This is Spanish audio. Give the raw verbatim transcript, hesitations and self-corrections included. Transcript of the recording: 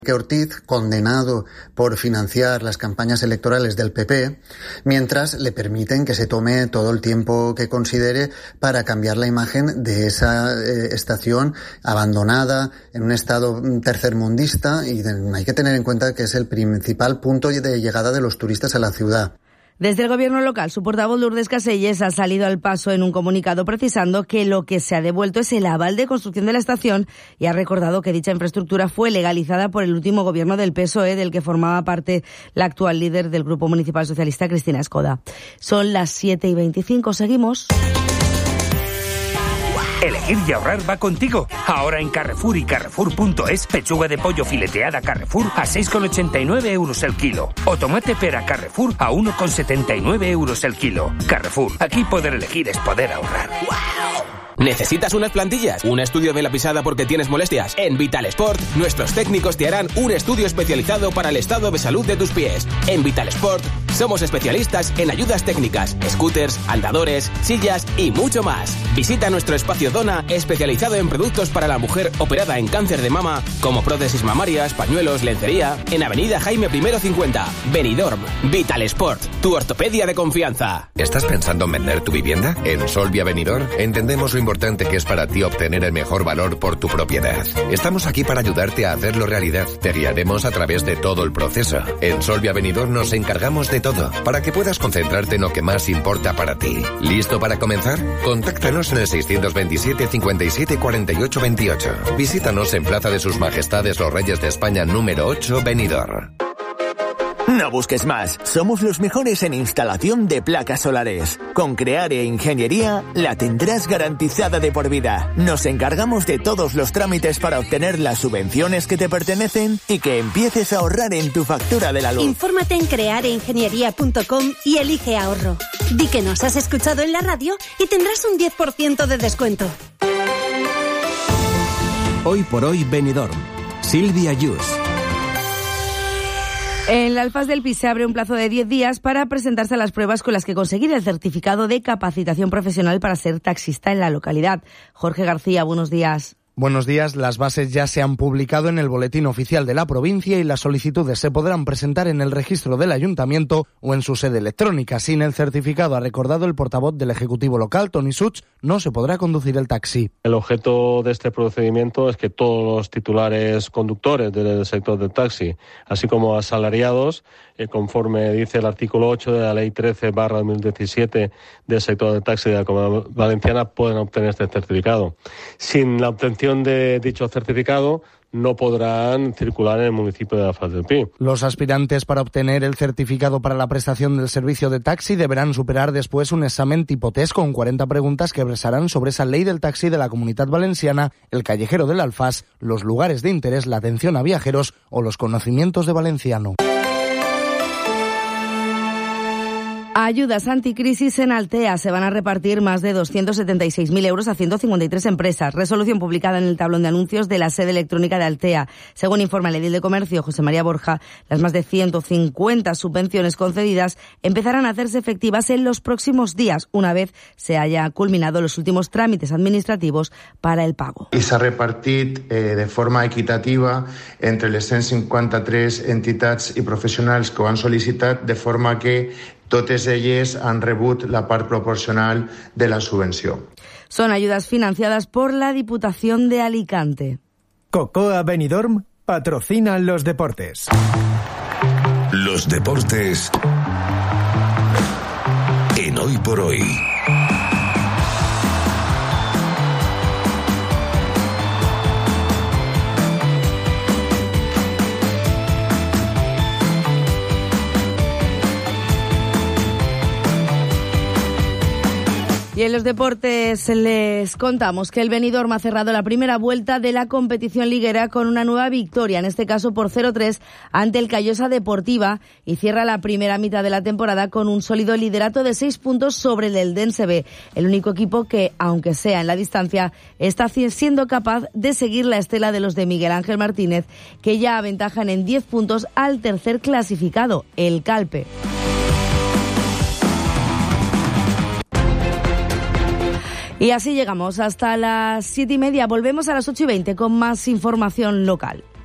que Ortiz, condenado por financiar las campañas electorales del P P, mientras le permiten que se tome todo el tiempo que considere para cambiar la imagen de esa eh, estación abandonada en un estado tercermundista, y de, hay que tener en cuenta que es el principal punto de llegada de los turistas a la ciudad. Desde el gobierno local, su portavoz Lourdes Caselles ha salido al paso en un comunicado precisando que lo que se ha devuelto es el aval de construcción de la estación y ha recordado que dicha infraestructura fue legalizada por el último gobierno del P S O E, del que formaba parte la actual líder del Grupo Municipal Socialista, Cristina Escoda. Son las siete y veinticinco, seguimos. Elegir y ahorrar va contigo. Ahora en Carrefour y Carrefour punto es, pechuga de pollo fileteada Carrefour a seis con ochenta y nueve euros el kilo. O tomate pera Carrefour a uno con setenta y nueve euros el kilo. Carrefour, aquí poder elegir es poder ahorrar. ¡Wow! ¿Necesitas unas plantillas? ¿Un estudio de la pisada porque tienes molestias? En Vital Sport, nuestros técnicos te harán un estudio especializado para el estado de salud de tus pies. En Vital Sport, somos especialistas en ayudas técnicas, scooters, andadores, sillas y mucho más. Visita nuestro espacio Dona, especializado en productos para la mujer operada en cáncer de mama, como prótesis mamarias, pañuelos, lencería, en Avenida Jaime I cincuenta, Benidorm. Vital Sport, tu ortopedia de confianza. ¿Estás pensando en vender tu vivienda? En Solvia Benidorm entendemos lo importante que es para ti obtener el mejor valor por tu propiedad. Estamos aquí para ayudarte a hacerlo realidad. Te guiaremos a través de todo el proceso. En Solvia Benidorm nos encargamos de todo, para que puedas concentrarte en lo que más importa para ti. ¿Listo para comenzar? Contáctanos en el seiscientos veintisiete cincuenta y siete cuarenta y ocho veintiocho. Visítanos en Plaza de Sus Majestades los Reyes de España número ocho, Benidorm. No busques más. Somos los mejores en instalación de placas solares. Con Creare Ingeniería la tendrás garantizada de por vida. Nos encargamos de todos los trámites para obtener las subvenciones que te pertenecen y que empieces a ahorrar en tu factura de la luz. Infórmate en creare ingeniería punto com y elige ahorro. Di que nos has escuchado en la radio y tendrás un diez por ciento de descuento. Hoy por hoy Benidorm. Silvia Yus. En la Alfaz del Pi se abre un plazo de diez días para presentarse a las pruebas con las que conseguir el certificado de capacitación profesional para ser taxista en la localidad. Jorge García, buenos días. Buenos días. Las bases ya se han publicado en el Boletín Oficial de la provincia y las solicitudes se podrán presentar en el registro del ayuntamiento o en su sede electrónica. Sin el certificado, ha recordado el portavoz del Ejecutivo local, Toni Such, no se podrá conducir el taxi. El objeto de este procedimiento es que todos los titulares conductores del sector del taxi, así como asalariados, eh, conforme dice el artículo ocho de la Ley trece barra dos mil diecisiete del sector del taxi de la Comunidad Valenciana, pueden obtener este certificado. Sin la obtención de dicho certificado, no podrán circular en el municipio de Alfaz del Pi. Los aspirantes para obtener el certificado para la prestación del servicio de taxi deberán superar después un examen tipo test con cuarenta preguntas que versarán sobre esa ley del taxi de la Comunidad Valenciana, el callejero del Alfaz, los lugares de interés, la atención a viajeros o los conocimientos de valenciano. Ayudas anticrisis en Altea. Se van a repartir más de doscientos setenta y seis mil euros a ciento cincuenta y tres empresas. Resolución publicada en el tablón de anuncios de la sede electrónica de Altea. Según informa el edil de Comercio, José María Borja, las más de ciento cincuenta subvenciones concedidas empezarán a hacerse efectivas en los próximos días, una vez se haya culminado los últimos trámites administrativos para el pago. I s'ha repartit eh, de forma equitativa entre les cent cinquanta-tres entitats i professionals que ho han sol·licitat, de forma que totes elles han rebut la part proporcional de la subvenció. Son ayudas financiadas por la Diputación de Alicante. Cocoa Benidorm patrocina los deportes. Los deportes en Hoy por Hoy. Y en los deportes les contamos que el Benidorm ha cerrado la primera vuelta de la competición liguera con una nueva victoria, en este caso por cero tres ante el Callosa Deportiva, y cierra la primera mitad de la temporada con un sólido liderato de seis puntos sobre el del Dense B, el único equipo que, aunque sea en la distancia, está siendo capaz de seguir la estela de los de Miguel Ángel Martínez, que ya aventajan en diez puntos al tercer clasificado, el Calpe. Y así llegamos hasta las siete y media. Volvemos a las ocho y veinte con más información local.